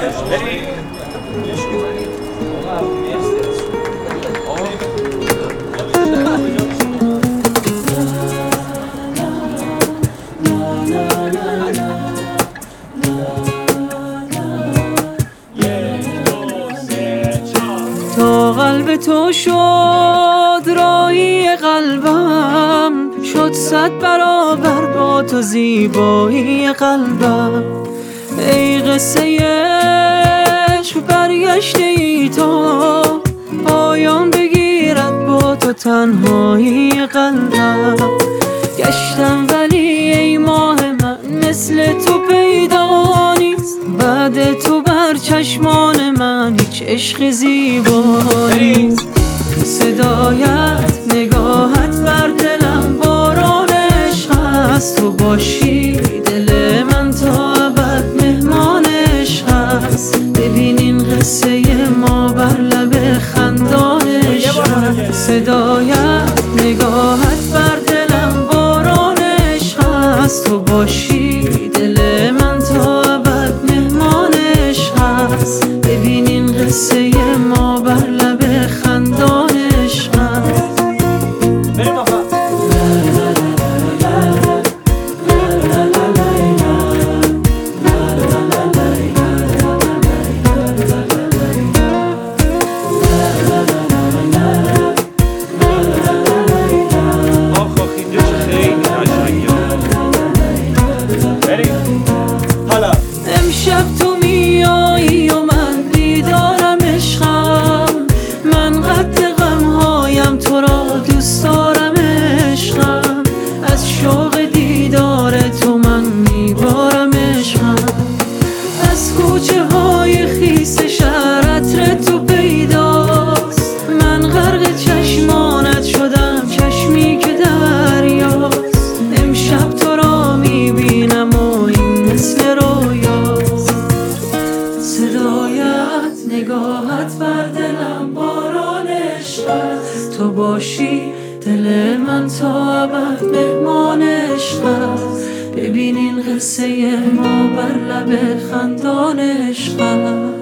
تا قلب تو شد رایی قلبم، شد 100 برابر با تو زیبایی قلبم. ای قصه عشق برگشته ای تو، پایان بگیرد با تو تنهایی قلبم. گشتم ولی ای ماه من مثل تو پیدا نیست، بعد تو بر چشمان من هیچ عشق زیبا نیست. صدایت نگاهت بر دلم باران عشق است، تو باشی دل من تا ابد مهمان عشق است. ببین این قصه ما بر لب خندان عشق است. صدایت نگاهت بر دلم باران عشق است، تو باشی دل من تا ابد مهمان عشق است. ببین این قصه ما بر لب خندان عشق است. امشب تو میایی و من بیدارم عشقم، من قد غمهایم تو را دوست دارم عشقم. از شوق دیدار تو من میبارم عشقم. از کوچه های خیس شهر عطر تو پیداست، من غرق چشمانت شدم چشمی که دریاست. امشب تو را میبینم و این مثل رویاست. صدایت نگاهت بر دلم باران عشق است، تو باشی دل من تا ابد مهمان عشق است. ببین این قصه ما بر لب خندان عشق است.